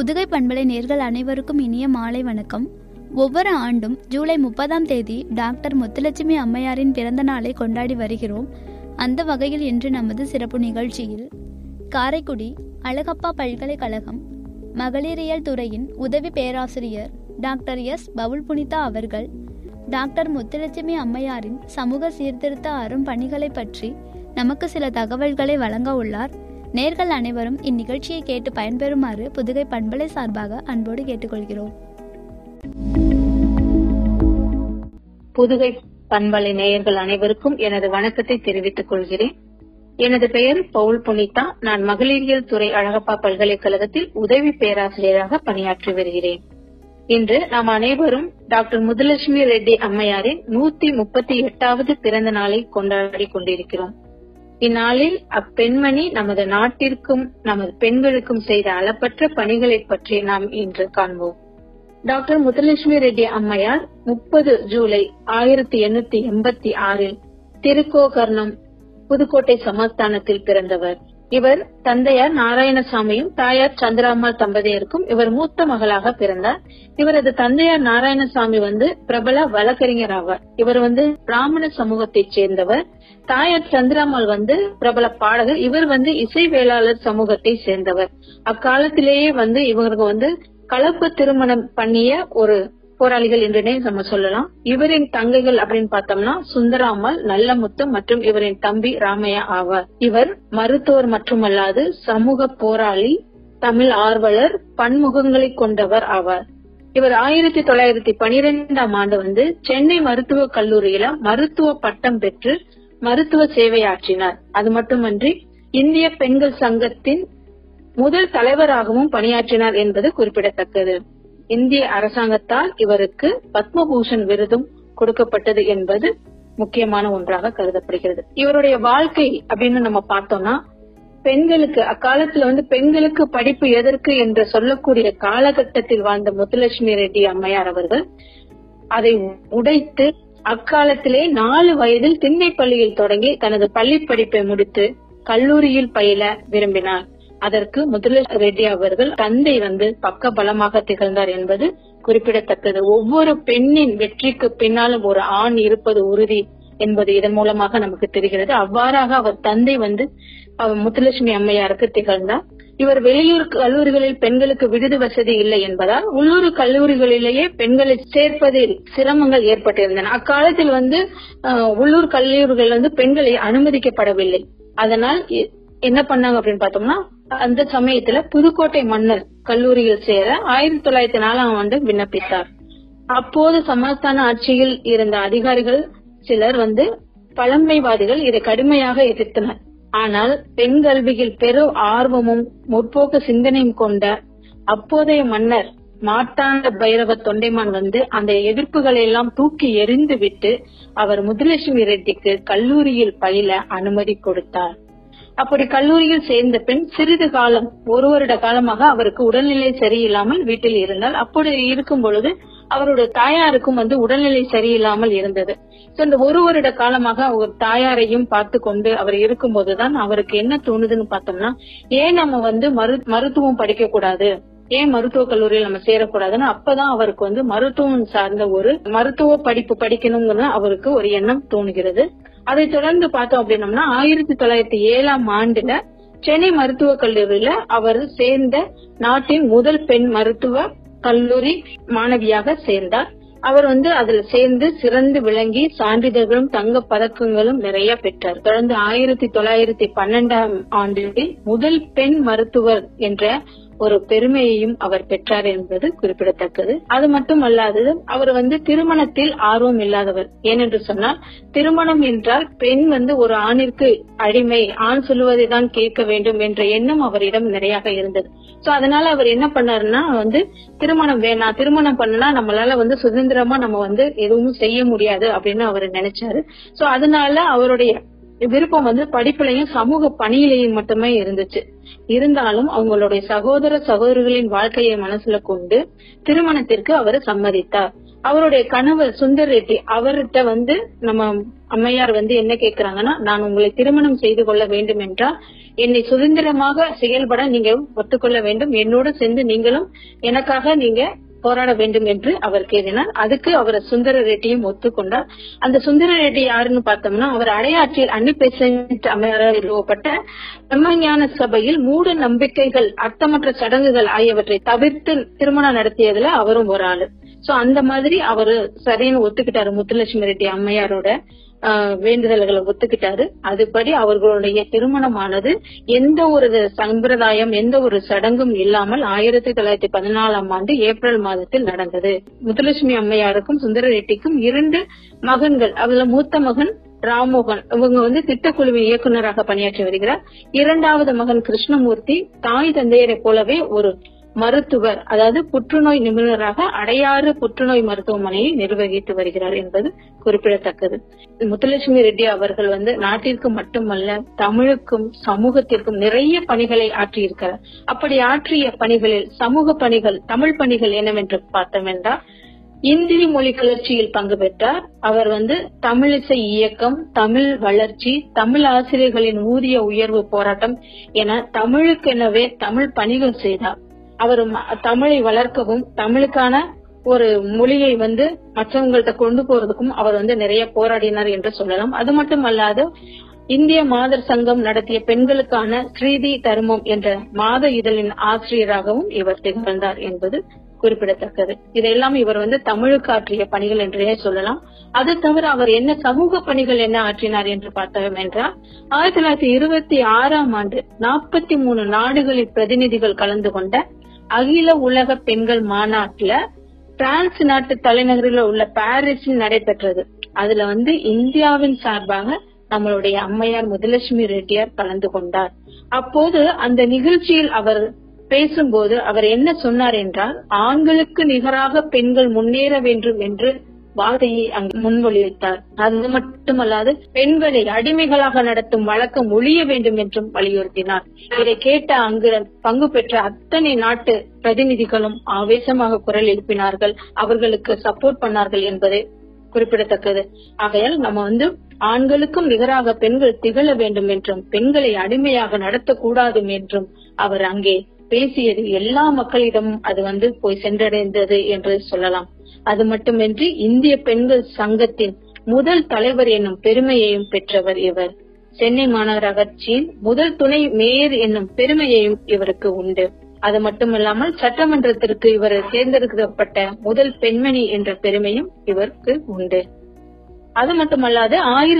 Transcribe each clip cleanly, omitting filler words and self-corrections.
புதுகை பண்பலை நேயர்கள் அனைவருக்கும் இனிய மாலை வணக்கம். ஒவ்வொரு ஆண்டும் ஜூலை 30ஆம் தேதி டாக்டர் முத்துலட்சுமி அம்மையாரின் பிறந்த நாளை கொண்டாடி வருகிறோம். அந்த வகையில் இன்று நமது சிறப்பு நிகழ்ச்சியில் காரைக்குடி அழகப்பா பல்கலைக்கழகம் மகளிரியல் துறையின் உதவி பேராசிரியர் டாக்டர் எஸ் பவுல் புனிதா அவர்கள் டாக்டர் முத்துலட்சுமி அம்மையாரின் சமூக சீர்திருத்த அரும் பணிகளை பற்றி நமக்கு சில தகவல்களை வழங்க உள்ளார். நேர்கள் அனைவரும் இந்நிகழ்ச்சியை கேட்டு பயன்பெறுமாறு புதுகை பண்பலை சார்பாக அன்போடு கேட்டுக்கொள்கிறோம். புதுகை பண்பலை நேயர்கள் அனைவருக்கும் எனது வணக்கத்தை தெரிவித்துக் கொள்கிறேன். எனது பெயர் பவுல் புனிதா. நான் மகளிரியல் துறை அழகப்பா பல்கலைக்கழகத்தில் உதவி பேராசிரியராக பணியாற்றி வருகிறேன். இன்று நாம் அனைவரும் டாக்டர் முத்துலட்சுமி ரெட்டி அம்மையாரின் 138வது பிறந்த நாளை கொண்டாடி கொண்டிருக்கிறோம். இந்நாளில் அப்பெண்மணி நமது நாட்டிற்கும் நமது பெண்களுக்கும் செய்த அளப்பற்ற பணிகளை பற்றி நாம் இன்று காண்போம். டாக்டர் முத்துலட்சுமி ரெட்டி அம்மையார் 30 ஜூலை 1886 திருக்கோகர்ணம் புதுக்கோட்டை சமஸ்தானத்தில் பிறந்தவர். இவர் தந்தையார் நாராயணசாமியும் தாயார் சந்திராம்மாள் தம்பதியருக்கும் இவர் மூத்த மகளாக பிறந்தார். இவரது தந்தையார் நாராயணசாமி பிரபல வழக்கறிஞர் ஆவார். இவர் பிராமண சமூகத்தைச் சேர்ந்தவர். தாயார் சந்திராம்மாள் பிரபல பாடகர். இவர் இசை வேளாளர் சமூகத்தை சேர்ந்தவர். அக்காலத்திலேயே இவருக்கு கலப்பு திருமணம் பண்ணிய ஒரு போராளிகள் என்றே நம்ம சொல்லலாம். இவரின் தங்கைகள் அப்படின்னு பார்த்தோம்னா சுந்தராம்மாள், நல்லமுத்து மற்றும் இவரின் தம்பி ராமையா ஆவார். இவர் மருத்துவர் மட்டுமல்லாது சமூக போராளி, தமிழ் ஆர்வலர், பன்முகங்களை கொண்டவர் ஆவார். இவர் 1912ஆம் ஆண்டு சென்னை மருத்துவக் கல்லூரியில மருத்துவ பட்டம் பெற்று மருத்துவ சேவையாற்றினார். அது மட்டுமன்றி இந்திய பெண்கள் சங்கத்தின் முதல் தலைவராகவும் பணியாற்றினார் என்பது குறிப்பிடத்தக்கது. இந்திய அரசாங்கத்தால் இவருக்கு பத்மபூஷன் விருதும் கொடுக்கப்பட்டது என்பது முக்கியமான ஒன்றாக கருதப்படுகிறது. இவருடைய வாழ்க்கை அப்படின்னு நம்ம பார்த்தோம்னா, பெண்களுக்கு அக்காலத்துல பெண்களுக்கு படிப்பு எதற்கு என்று சொல்லக்கூடிய காலகட்டத்தில் வாழ்ந்த முத்துலட்சுமி ரெட்டி அம்மையார் அவர்கள் அதை உடைத்து அக்காலத்திலே 4 வயதில் திண்ணை பள்ளியில் தொடங்கி தனது பள்ளி படிப்பை முடித்து கல்லூரியில் பயில விரும்பினார். அதற்கு முத்துலட்சுமி ரெட்டி அவர்கள் தந்தை பக்க பலமாக திகழ்ந்தார் என்பது குறிப்பிடத்தக்கது. ஒவ்வொரு பெண்ணின் வெற்றிக்கு பின்னாலும் ஒரு ஆண் இருப்பது உறுதி என்பது இதன் மூலமாக நமக்கு தெரிகிறது. அவ்வாறாக அவர் தந்தை முத்துலட்சுமி அம்மையாருக்கு திகழ்ந்தார். இவர் வெளியூர் கல்லூரிகளில் பெண்களுக்கு விடுதி வசதி இல்லை என்பதால் உள்ளூர் கல்லூரிகளிலேயே பெண்களை சேர்ப்பதில் சிரமங்கள் ஏற்பட்டிருந்தன. அக்காலத்தில் உள்ளூர் கல்லூரிகள் பெண்களை அனுமதிக்கப்படவில்லை. அதனால் என்ன பண்ணாங்க அப்படின்னு பார்த்தோம்னா, அந்த சமயத்துல புதுக்கோட்டை மன்னர் கல்லூரியில் சேர 1904ஆம் ஆண்டு விண்ணப்பித்தார். அப்போது சமஸ்தான ஆட்சியில் இருந்த அதிகாரிகள் சிலர் பழமைவாதிகள் இதை கடுமையாக எதிர்த்தனர். ஆனால் பெண் கல்வியில் பெரும் ஆர்வமும் முற்போக்கு சிந்தனையும் கொண்ட அப்போதைய மன்னர் மார்த்தாண்ட பைரவ தொண்டைமான் அந்த எதிர்ப்புகளை எல்லாம் தூக்கி எறிந்து விட்டு அவர் முத்துலட்சுமி ரெட்டிக்கு கல்லூரியில் பயில அனுமதி கொடுத்தார். அப்படி கல்லூரியில் சேர்ந்த பெண் சிறிது காலம் 1 வருட காலமாக அவருக்கு உடல்நிலை சரியில்லாமல் வீட்டில் இருந்தால். அப்படி இருக்கும் பொழுது அவருடைய தாயாருக்கும் உடல்நிலை சரியில்லாமல் இருந்தது. இந்த 1 வருட காலமாக அவர் தாயாரையும் பார்த்து கொண்டு அவர் இருக்கும் போதுதான் அவருக்கு என்ன தோணுதுன்னு பார்த்தோம்னா, ஏன் நம்ம மருத்துவம் படிக்க கூடாது, ஏன் மருத்துவ கல்லூரியில் நம்ம சேரக்கூடாதுன்னு அப்பதான் அவருக்கு மருத்துவம் சார்ந்த ஒரு மருத்துவ படிப்பு படிக்கணும்னு அவருக்கு ஒரு எண்ணம் தோணுகிறது. அதை தொடர்ந்து பார்த்தோம் அப்படின்னம்னா 1907ஆம் ஆண்டுல சென்னை மருத்துவக் கல்லூரியில அவர் சேர்ந்த நாட்டின் முதல் பெண் மருத்துவ கல்லூரி மாணவியாக சேர்ந்தார். அவர் அதுல சேர்ந்து சிறந்து விளங்கி சான்றிதழ்களும் தங்க பதக்கங்களும் நிறைய பெற்றார். தொடர்ந்து 1912ஆம் ஆண்டில் முதல் பெண் மருத்துவர் என்ற ஒரு பெருமையையும் அவர் பெற்றார் என்பது குறிப்பிடத்தக்கது. அது மட்டுமல்லாது அவர் திருமணத்தில் ஆர்வம் இல்லாதவர். ஏனென்று சொன்னால், திருமணம் என்றால் பெண் ஒரு ஆணிற்கு அடிமை, ஆண் சொல்லுவதை தான் கேட்க வேண்டும் என்ற எண்ணம் அவரிடம் நிறைய இருந்தது. சோ அதனால அவர் என்ன பண்ணாருன்னா, திருமணம் வேணாம், திருமணம் பண்ணா நம்மளால சுதந்திரமா நம்ம எதுவும் செய்ய முடியாது அப்படின்னு அவர் நினைச்சாரு. சோ அதனால அவருடைய விருப்பம் படிப்புலையும் சமூக பணியிலையும் மட்டுமே இருந்துச்சு. இருந்தாலும் அவங்களுடைய சகோதர சகோதரிகளின் வாழ்க்கையை மனசுல கொண்டு திருமணத்திற்கு அவர் சம்மதித்தார். அவருடைய கணவர் சுந்தர் ரெட்டி அவர்கிட்ட நம்ம அம்மையார் வந்து என்ன கேக்குறாங்கன்னா, நான் உங்களை திருமணம் செய்து கொள்ள வேண்டும் என்றால் என்னை சுதந்திரமாக செயல்பட நீங்க ஒத்துக்கொள்ள வேண்டும், என்னோடு சேர்ந்து நீங்களும் எனக்காக நீங்க போராட வேண்டும் என்று அவர் கேட்டினார். அதுக்கு அவர் சுந்தர ரெட்டியும் ஒத்துக்கொண்டார். அந்த சுந்தர ரெட்டி யாருன்னு பார்த்தோம்னா, அவர் அடையாற்றில் அன்னி பெசன்ட் அம்மையாரால் நிறுவப்பட்ட பிரம்மஞான சபையில் மூட நம்பிக்கைகள், அர்த்தமற்ற சடங்குகள் ஆகியவற்றை தவிர்த்து திருமணம் நடத்தியதுல அவரும் ஒரு ஆளு. சோ அந்த மாதிரி அவரு சரின்னு ஒத்துக்கிட்டாரு. முத்துலட்சுமி ரெட்டி அம்மையாரோட வேண்டுதல்களை ஒத்துக்கிட்டாரு. அதுபடி அவர்களுடைய திருமணமானது எந்த ஒரு சம்பிரதாயம், எந்த ஒரு சடங்கும் இல்லாமல் 1914 ஏப்ரல் மாதத்தில் நடந்தது. முத்துலட்சுமி அம்மையாருக்கும் சுந்தர ரெட்டிக்கும் 2 மகன்கள். அதுல மூத்த மகன் ராமோகன், இவங்க வந்து திட்டக்குழுவின் இயக்குநராக பணியாற்றி வருகிறார். 2வது மகன் கிருஷ்ணமூர்த்தி தாய் தந்தையரை போலவே ஒரு மருத்துவர், அதாவது புற்றுநோய் நிபுணராக அடையாறு புற்றுநோய் மருத்துவமனையை நிர்வகித்து வருகிறார் என்பது குறிப்பிடத்தக்கது. முத்துலட்சுமி ரெட்டி அவர்கள் வந்து நாட்டிற்கு மட்டுமல்ல, தமிழுக்கும் சமூகத்திற்கும் நிறைய பணிகளை ஆற்றியிருக்கிறார். அப்படி ஆற்றிய பணிகளில் சமூக பணிகள், தமிழ் பணிகள் என்னவென்று பார்த்தோம் என்றால், இந்தி மொழி கிளர்ச்சியில் பங்கு பெற்றார். அவர் வந்து தமிழிசை இயக்கம், தமிழ் வளர்ச்சி, தமிழ் ஆசிரியர்களின் ஊதிய உயர்வு போராட்டம் என தமிழுக்கெனவே தமிழ் பணிகள் செய்தார். அவர் தமிழை வளர்க்கவும், தமிழுக்கான ஒரு மொழியை வந்து மற்றவங்கள்ட்ட கொண்டு போறதுக்கும் அவர் வந்து நிறைய போராடினார் என்று சொல்லலாம். அது மட்டுமல்லாது இந்திய மாதர் சங்கம் நடத்திய பெண்களுக்கான ஸ்ரீதி தர்மம் என்ற மாத இதழின் ஆசிரியராகவும் இவர் திகழ்ந்தார் என்பது குறிப்பிடத்தக்கது. இதெல்லாம் இவர் வந்து தமிழுக்கு ஆற்றிய பணிகள் என்றே சொல்லலாம். அது தவிர அவர் என்ன சமூக பணிகள் என்ன ஆற்றினார் என்று பார்த்தோம் என்றால், 1926 43 நாடுகளில் பிரதிநிதிகள் கலந்து கொண்ட அகில உலக பெண்கள் மாநாட்டுல பிரான்ஸ் நாட்டு தலைநகரில் உள்ள பாரிஸில் நடைபெற்றது. அதுல வந்து இந்தியாவின் சார்பாக நம்மளுடைய அம்மையார் முத்துலட்சுமி ரெட்டியார் கலந்து கொண்டார். அப்போது அந்த நிகழ்ச்சியில் அவர் பேசும்போது அவர் என்ன சொன்னார் என்றால், ஆண்களுக்கு நிகராக பெண்கள் முன்னேற வேண்டும் என்று வார்த்தையை அங்கு முன்மொழித்தார். அது மட்டுமல்லாது பெண்களை அடிமைகளாக நடத்தும் வழக்கம் ஒழிய வேண்டும் என்றும் வலியுறுத்தினார். இதை கேட்ட அங்கு பங்கு பெற்ற அத்தனை நாட்டு பிரதிநிதிகளும் ஆவேசமாக குரல் எழுப்பினார்கள், அவர்களுக்கு சப்போர்ட் பண்ணார்கள் என்பது குறிப்பிடத்தக்கது. ஆகையால் நம்ம வந்து ஆண்களுக்கும் நிகராக பெண்கள் திகழ வேண்டும் என்றும் பெண்களை அடிமையாக நடத்தக்கூடாது என்றும் அவர் அங்கே பேசியது எல்லா மக்களிடமும் அது வந்து போய் சென்றடைந்தது என்று சொல்லலாம். அது மட்டுமின்றி இந்திய பெண்கள் சங்கத்தின் முதல் தலைவர் என்னும் பெருமையையும் பெற்றவர் இவர். சென்னை மாநகராட்சியின் முதல் துணை மேயர் என்னும் பெருமையையும் இவருக்கு உண்டு. அது மட்டுமல்லாமல் சட்டமன்றத்திற்கு இவர் தேர்ந்தெடுக்கப்பட்ட முதல் பெண்மணி என்ற பெருமையும் இவருக்கு உண்டு. அது மட்டுமல்லாது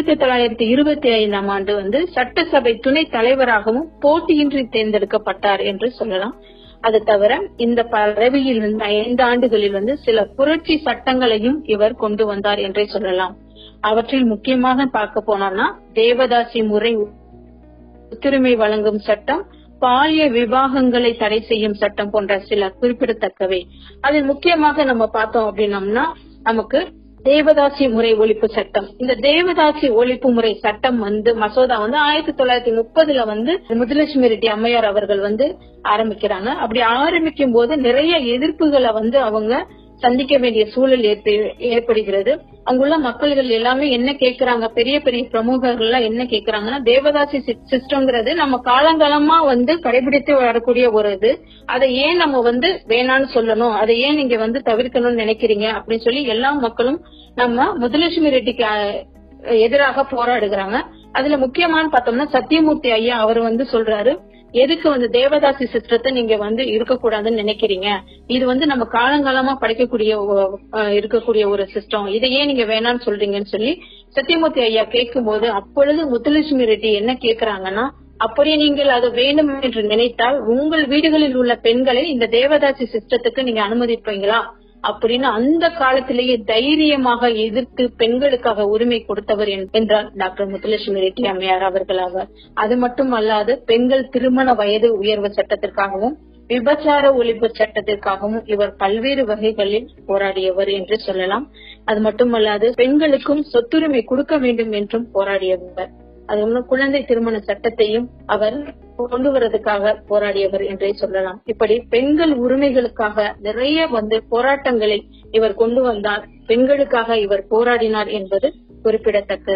1925 வந்து சட்டசபை துணை தலைவராகவும் போட்டியின்றி தேர்ந்தெடுக்கப்பட்டார் என்று சொல்லலாம். அது தவிர இந்த பதவியில் இருந்த 5 ஆண்டுகளில் வந்து சில புரட்சி சட்டங்களையும் இவர் கொண்டு வந்தார் என்றே சொல்லலாம். அவற்றில் முக்கியமாக பார்க்க போனோம்னா தேவதாசி முறை உரிமை வழங்கும் சட்டம், பாலிய விவாகங்களை தடை செய்யும் சட்டம் போன்ற சில குறிப்பிடத்தக்கவை. அதில் முக்கியமாக நம்ம பார்த்தோம் அப்படின்னம்னா நமக்கு தேவதாசி முறை ஒழிப்பு சட்டம். இந்த தேவதாசி ஒழிப்பு முறை சட்டம் வந்து மசோதா வந்து 1930 வந்து முத்துலட்சுமி ரெட்டி அம்மையார் அவர்கள் வந்து ஆரம்பிக்கிறாங்க. அப்படி ஆரம்பிக்கும் போது நிறைய எதிர்ப்புகளை வந்து அவங்க சந்திக்க வேண்டிய சூழல் ஏற்படுகிறது. அங்குள்ள மக்கள்கள் எல்லாமே என்ன கேக்குறாங்க, பெரிய பெரிய பிரமுகர்கள் எல்லாம் என்ன கேக்குறாங்கன்னா, தேவதாசி சிஸ்டம்ங்கிறது நம்ம காலங்காலமா வந்து கடைபிடித்து வரக்கூடிய ஒரு இது, அதை ஏன் நம்ம வந்து வேணான்னு சொல்லணும், அதை ஏன் நீங்க வந்து தவிர்க்கணும்னு நினைக்கிறீங்க அப்படின்னு சொல்லி எல்லா மக்களும் நம்ம முத்துலட்சுமி ரெட்டிக்கு எதிராக போராடுகிறாங்க. அதுல முக்கியமான பார்த்தோம்னா சத்தியமூர்த்தி ஐயா அவர் வந்து சொல்றாரு, எதுக்கு வந்து தேவதாசி சிஸ்டத்தை நீங்க வந்து இருக்கக்கூடாதுன்னு நினைக்கிறீங்க, இது வந்து நம்ம காலங்காலமா இருக்கக்கூடிய ஒரு சிஸ்டம், இதையே நீங்க வேணான்னு சொல்றீங்கன்னு சொல்லி சத்தியமூர்த்தி ஐயா கேட்கும் போது, அப்பொழுது முத்துலட்சுமி ரெட்டி என்ன கேக்குறாங்கன்னா, அப்படியே நீங்கள் அதை வேண்டும் என்று நினைத்தால் உங்கள் வீடுகளில் உள்ள பெண்களை இந்த தேவதாசி சிஸ்டத்துக்கு நீங்க அனுமதிப்பீங்களா அப்படின்னு அந்த காலத்திலேயே தைரியமாக எதிர்த்து பெண்களுக்காக உரிமை கொடுத்தவர் என்றார் டாக்டர் முத்துலட்சுமி ரெட்டி அம்மையார் அவர்கள் ஆவார். அது மட்டும் அல்லாது பெண்கள் திருமண வயது உயர்வு சட்டத்திற்காகவும் விபச்சார ஒழிப்பு சட்டத்திற்காகவும் இவர் பல்வேறு வகைகளில் போராடியவர் என்று சொல்லலாம். அது மட்டுமல்லாது பெண்களுக்கும் சொத்துரிமை கொடுக்க வேண்டும் என்றும் போராடியவர். அது குழந்தை திருமண சட்டத்தையும் அவர் கொண்டு வரதுக்காக போராடியவர் என்றே சொல்லலாம். இப்படி பெண்கள் உரிமைகளுக்காக நிறைய வந்து போராட்டங்களை இவர் கொண்டு வந்தார், பெண்களுக்காக இவர் போராடினார் என்பது குறிப்பிடத்தக்கது.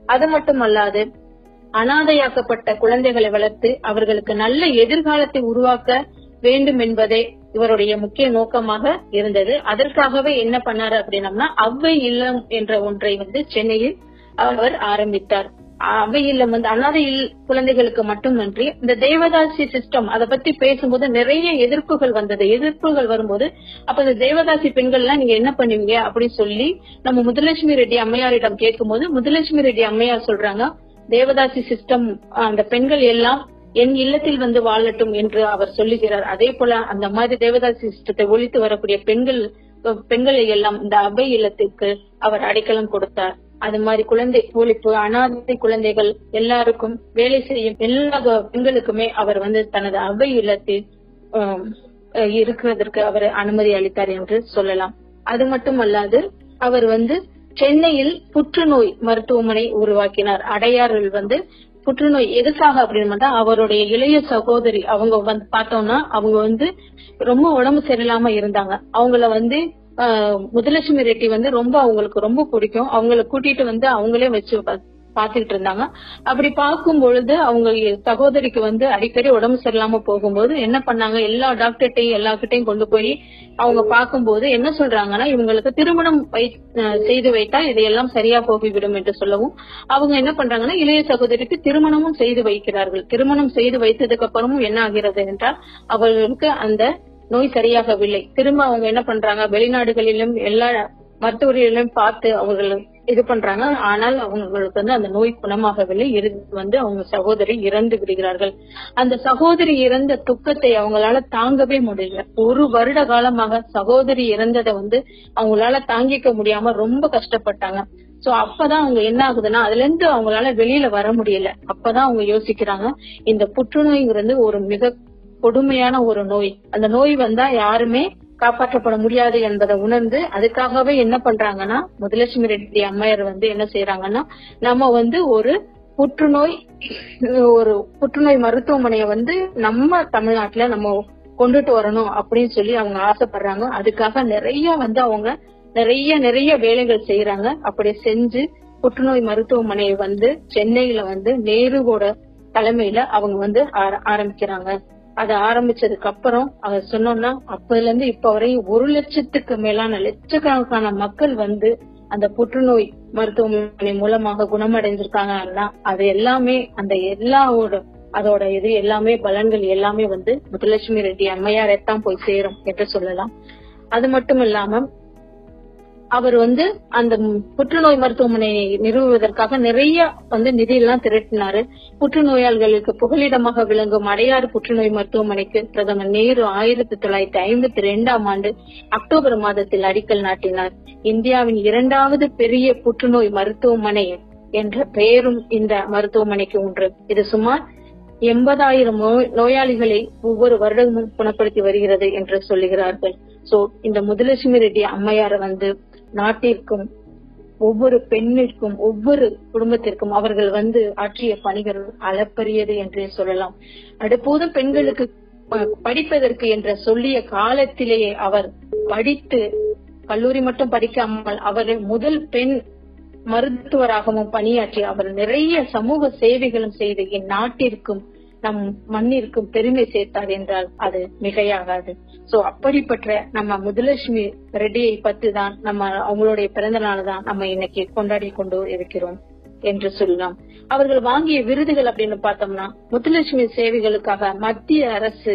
அது மட்டுமல்லாது அனாதையாக்கப்பட்ட குழந்தைகளை வளர்த்து அவர்களுக்கு நல்ல எதிர்காலத்தை உருவாக்க வேண்டும் என்பதே இவருடைய முக்கிய நோக்கமாக இருந்தது. அதற்காகவே என்ன பண்ணாரு அப்படின்னம்னா அவ்வை இல்லம் என்ற ஒன்றை சென்னையில் அவர் ஆரம்பித்தார். அவ்வை இல்லம் அனாதை குழந்தைகளுக்கு மட்டுமன்றி இந்த தேவதாசி சிஸ்டம் அதை பத்தி பேசும்போது நிறைய எதிர்ப்புகள் வந்தது. எதிர்ப்புகள் வரும்போது அப்ப இந்த தேவதாசி பெண்கள் எல்லாம் நீங்க என்ன பண்ணுவீங்க அப்படின்னு சொல்லி நம்ம முத்துலட்சுமி ரெட்டி அம்மையாரிடம் கேட்கும் போது முத்துலட்சுமி ரெட்டி அம்மையார் சொல்றாங்க, தேவதாசி சிஸ்டம் அந்த பெண்கள் எல்லாம் என் இல்லத்தில் வாழட்டும் என்று அவர் சொல்லுகிறார். அதே போல அந்த மாதிரி தேவதாசி சிஸ்டத்தை ஒழித்து வரக்கூடிய பெண்களை எல்லாம் இந்த அவ்வை இல்லத்திற்கு அவர் அடைக்கலம் கொடுத்தார். அது மாதிரி குழந்தை ஒழிப்பு, அனாதை குழந்தைகள் எல்லாருக்கும் வேலை செய்யும் எல்லா பெண்களுக்குமே அவர் தனது அவ்வை இல்லத்தில் இருக்கிறதற்கு அவர் அனுமதி அளித்தார் என்று சொல்லலாம். அது மட்டுமல்லாது அவர் சென்னையில் புற்றுநோய் மருத்துவமனை உருவாக்கினார். அடையாறில் புற்றுநோய் எதுக்காக அப்படின்னு அவருடைய இளைய சகோதரி அவங்க பார்த்தோம்னா அவங்க ரொம்ப உடம்பு சரியில்லாம இருந்தாங்க. அவங்கள முத்துலட்சுமி ரெட்டி ரொம்ப அவங்களுக்கு ரொம்ப பிடிக்கும். அவங்களை கூட்டிட்டு அவங்களே வச்சு பாத்துக்கிட்டு இருந்தாங்க. அப்படி பார்க்கும் பொழுது அவங்க சகோதரிக்கு அடிக்கடி உடம்பு சரியில்லாம போகும்போது என்ன பண்ணாங்க, எல்லா டாக்டர்கிட்டையும் எல்லார்கிட்டையும் கொண்டு போய் அவங்க பார்க்கும்போது என்ன சொல்றாங்கன்னா, இவங்களுக்கு திருமணம் செய்து வைத்தா இதையெல்லாம் சரியா போகிவிடும் என்று சொல்லவும் அவங்க என்ன பண்றாங்கன்னா இளைய சகோதரிக்கு திருமணமும் செய்து வைக்கிறார்கள். திருமணம் செய்து வைத்ததுக்கு அப்புறமும் என்ன ஆகிறது என்றால் அவர்களுக்கு அந்த நோய் சரியாகவில்லை. திரும்ப அவங்க என்ன பண்றாங்க, வெளிநாடுகளிலும் எல்லா மருத்துவர்களிலும் பார்த்து அவர்கள் இது பண்றாங்க. ஆனால் அவங்களுக்கு அந்த நோய் குணமாகவில்லை. அவங்க சகோதரி இறந்து விடுகிறார்கள். அந்த சகோதரி இறந்த துக்கத்தை அவங்களால தாங்கவே முடியல. 1 வருட காலமாக சகோதரி இறந்ததை அவங்களால தாங்கிக்க முடியாம ரொம்ப கஷ்டப்பட்டாங்க. சோ அப்பதான் அவங்க என்ன ஆகுதுன்னா அதுல இருந்து அவங்களால வெளியில வர முடியல. அப்பதான் அவங்க யோசிக்கிறாங்க, இந்த புற்றுநோய்ங்கிறது ஒரு மிக கொடுமையான ஒரு நோய். அந்த நோய் யாருமே காப்பாற்றப்பட முடியாது என்பதை உணர்ந்து அதுக்காகவே என்ன பண்றாங்கன்னா முத்துலட்சுமி ரெட்டி அம்மையார் என்ன செய்யறாங்கன்னா நம்ம ஒரு புற்றுநோய் மருத்துவமனையை நம்ம தமிழ்நாட்டுல நம்ம கொண்டுட்டு வரணும் அப்படின்னு சொல்லி அவங்க ஆசைப்படுறாங்க. அதுக்காக நிறைய அவங்க நிறைய வேலைகள் செய்யறாங்க. அப்படி செஞ்சு புற்றுநோய் மருத்துவமனையை சென்னையில நேருவோட தலைமையில அவங்க ஆரம்பிக்கிறாங்க. அதை ஆரம்பிச்சதுக்கு அப்புறம் அவர் சொன்னோம்னா அப்பதுல இருந்து இப்ப வரையும் 1 லட்சத்துக்கு மேலான லட்சக்கணக்கான மக்கள் அந்த புற்றுநோய் மருத்துவமனை மூலமாக குணமடைஞ்சிருக்காங்கன்னா அது எல்லாமே அந்த அதோட இது எல்லாமே பலன்கள் எல்லாமே முத்துலட்சுமி ரெட்டி அம்மையாரைத்தான் போய் சேரும் என்று சொல்லலாம். அது மட்டும் இல்லாம அவர் அந்த புற்றுநோய் மருத்துவமனையை நிறுவுவதற்காக நிறைய நிதி எல்லாம் திரட்டினாரு. புற்றுநோயாளிகளுக்கு புகலிடமாக விளங்கும் அடையாறு புற்றுநோய் மருத்துவமனைக்கு பிரதமர் நேரு 1952ஆம் ஆண்டு அக்டோபர் மாதத்தில் அடிக்கல் நாட்டினார். இந்தியாவின் 2வது பெரிய புற்றுநோய் மருத்துவமனை என்ற பெயரும் இந்த மருத்துவமனைக்கு உண்டு. இது சுமார் 80,000 நோயாளிகளை ஒவ்வொரு வருடமும் குணப்படுத்தி வருகிறது என்று சொல்லுகிறார்கள். சோ இந்த முத்துலட்சுமி ரெட்டி அம்மையார நாட்டிற்கும் ஒவ்வொரு பெண்ணிற்கும் ஒவ்வொரு குடும்பத்திற்கும் அவர்கள் ஆற்றிய பணிகள் அளப்பரியது என்றே சொல்லலாம். அடுப்போதும் பெண்களுக்கு படிப்பதற்கு என்ற சொல்லிய காலத்திலேயே அவர் படித்து கல்லூரி மட்டும் படிக்காமல் அவர் முதல் பெண் மருத்துவராகவும் பணியாற்றி அவர் நிறைய சமூக சேவைகளும் செய்து என் நாட்டிற்கும் நம் மண்ணிற்கும் பெருமை சேர்த்தார் என்றால் அது மிகையாகாது. சோ அப்படிப்பட்ட நம்ம முத்துலட்சுமி ரெட்டியை பத்தி தான் அவங்களுடைய பிறந்த நாள் தான் நம்ம இன்னைக்கு கொண்டாடி கொண்டு இருக்கிறோம் என்று சொல்லலாம். அவர்கள் வாங்கிய விருதுகள் அப்படின்னு பார்த்தோம்னா முத்துலட்சுமி சேவைகளுக்காக மத்திய அரசு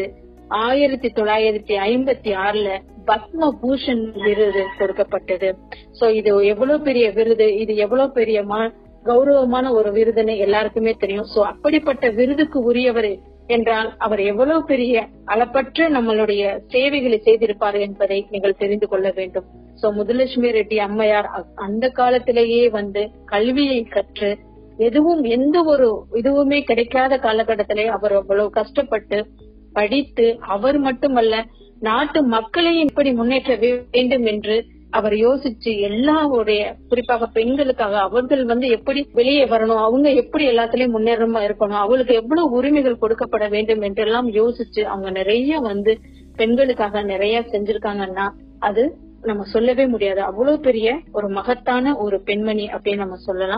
1956ல பத்ம பூஷன் விருது கொடுக்கப்பட்டது. சோ இது எவ்வளவு பெரிய விருது, இது எவ்வளவு பெரிய கௌரவமான ஒரு விருதுன்னு எல்லாருக்குமே தெரியும். சோ அப்படிப்பட்ட விருதுக்கு உரியவர் என்றால் அவர் எவ்வளவு பெரிய அளப்பற்ற நம்மளுடைய சேவைகளை செய்திருப்பார் என்பதை நீங்கள் தெரிந்து கொள்ள வேண்டும். சோ முத்துலட்சுமி ரெட்டி அம்மையார் அந்த காலத்திலேயே கல்வியை கற்று எந்த ஒரு இதுவுமே கிடைக்காத காலகட்டத்திலே அவர் அவ்வளவு கஷ்டப்பட்டு படித்து அவர் மட்டுமல்ல நாட்டு மக்களையும் இப்படி முன்னேற்ற வேண்டும் என்று அவர் யோசிச்சு எல்லாருடைய குறிப்பாக பெண்களுக்காக அவர்கள் எப்படி வெளியே வரணும், அவங்க எப்படி எல்லாத்திலயும் முன்னேறமா இருக்கணும், அவங்களுக்கு எவ்வளவு உரிமைகள் கொடுக்கப்பட வேண்டும் என்றெல்லாம் யோசிச்சு அவங்க நிறைய பெண்களுக்காக நிறைய செஞ்சிருக்காங்கன்னா அது நம்ம சொல்லவே முடியாது. அவ்வளவு பெரிய ஒரு மகத்தான ஒரு பெண்மணி அப்படின்னு நம்ம சொல்லலாம்.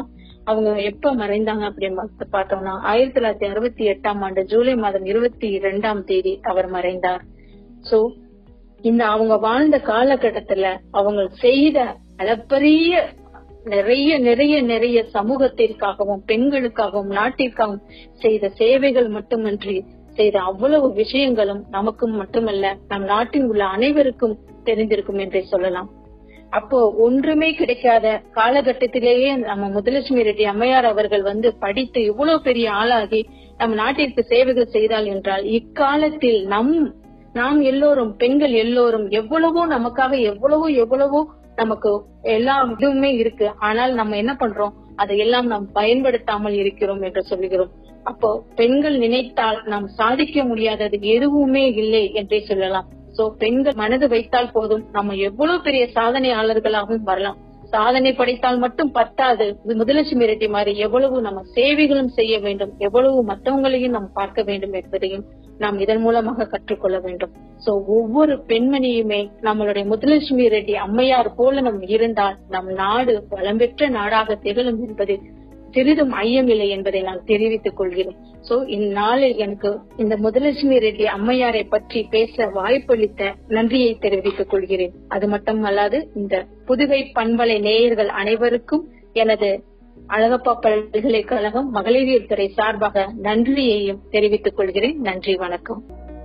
அவங்க எப்ப மறைந்தாங்க அப்படின்னு பார்த்தோம்னா 1968 ஜூலை மாதம் 22 அவர் மறைந்தார். சோ இந்த அவங்க வாழ்ந்த காலகட்டத்துல அவங்க செய்த அளப்பரிய நிறைய நிறைய நிறைய சமூகத்திற்காகவும் பெண்களுக்காகவும் நாட்டிற்காகவும் செய்த சேவைகள் மட்டுமன்றி செய்த அவ்வளவு விஷயங்களும் நமக்கும் மட்டுமல்ல நம் நாட்டில் உள்ள அனைவருக்கும் தெரிந்திருக்கும் என்றே சொல்லலாம். அப்போ ஒன்றுமே கிடைக்காத காலகட்டத்திலேயே நம்ம முத்துலட்சுமி ரெட்டி அம்மையார் அவர்கள் படித்து இவ்வளவு பெரிய ஆளாகி நம் நாட்டிற்கு சேவைகள் செய்தால் என்றால் இக்காலத்தில் நாம் எல்லோரும் பெண்கள் எல்லோரும் எவ்வளவோ நமக்காக எவ்வளவோ நமக்கு எல்லா இதுவுமே இருக்கு. ஆனால் நம்ம என்ன பண்றோம், அதையெல்லாம் நாம் பயன்படுத்தாமல் இருக்கிறோம் என்று சொல்லுகிறோம். அப்போ பெண்கள் நினைத்தால் நாம் சாதிக்க முடியாதது எதுவுமே இல்லை என்றே சொல்லலாம். சோ பெண்கள் மனது வைத்தால் போதும் நம்ம எவ்வளவு பெரிய சாதனையாளர்களாகவும் வரலாம். சாதனை படைத்தால் மட்டும் பத்தாது, முத்துலட்சுமி ரெட்டி மாதிரி எவ்வளவு நம்ம சேவைகளும் செய்ய வேண்டும், எவ்வளவு மற்றவங்களையும் நாம் பார்க்க வேண்டும் என்பதையும் நாம் இதன் மூலமாக கற்றுக்கொள்ள வேண்டும். சோ ஒவ்வொரு பெண்மணியுமே நம்மளுடைய முத்துலட்சுமி ரெட்டி அம்மையார் போல நம் இருந்தால் நம் நாடு வளம் பெற்ற நாடாக திகழும் என்பதில் சிறிதும் ஐயமில்லை என்பதை நான் தெரிவித்துக் கொள்கிறேன். சோ இந்நாளில் எனக்கு இந்த முத்துலட்சுமி ரெட்டி அம்மையாரை பற்றி பேச வாய்ப்பளித்த நன்றியை தெரிவித்துக் கொள்கிறேன். அது மட்டுமல்லாது இந்த புதுகை பண்பலை நேயர்கள் அனைவருக்கும் எனது அழகப்பா பல்கலைக்கழகம் மகளிரியல் துறை சார்பாக நன்றியையும் தெரிவித்துக் கொள்கிறேன். நன்றி, வணக்கம்.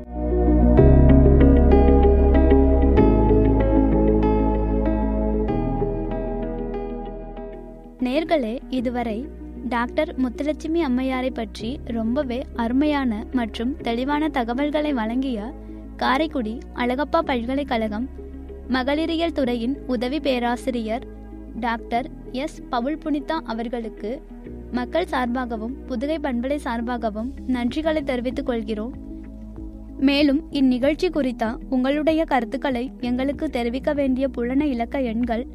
நேர்களே, இதுவரை டாக்டர் முத்துலட்சுமி அம்மையாரை பற்றி ரொம்பவே அருமையான மற்றும் தெளிவான தகவல்களை வழங்கிய காரைக்குடி அழகப்பா பல்கலைக்கழகம் மகளிரியல் துறையின் உதவி பேராசிரியர் டாக்டர் எஸ். பவுல் புனிதா அவர்களுக்கு மக்கள் சார்பாகவும் புதுகை பண்பலை சார்பாகவும் நன்றிகளை தெரிவித்துக் கொள்கிறோம். மேலும் இந்நிகழ்ச்சி குறித்த உங்களுடைய கருத்துக்களை எங்களுக்கு தெரிவிக்க வேண்டிய புலன இலக்க எண்கள்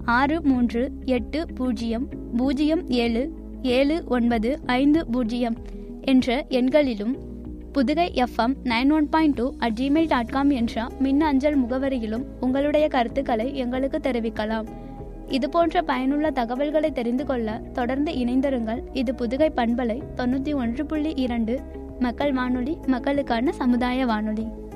6380077550 என்ற எண்களிலும் புதுகை FM 91.2 என்ற மின் அஞ்சல் முகவரியிலும் உங்களுடைய கருத்துக்களை எங்களுக்கு தெரிவிக்கலாம். இதுபோன்ற பயனுள்ள தகவல்களை தெரிந்து கொள்ள தொடர்ந்து இணைந்திருங்கள். இது புதுகை பண்பலை 91.2 மக்கள் வானொலி, மக்களுக்கான சமுதாய வானொலி.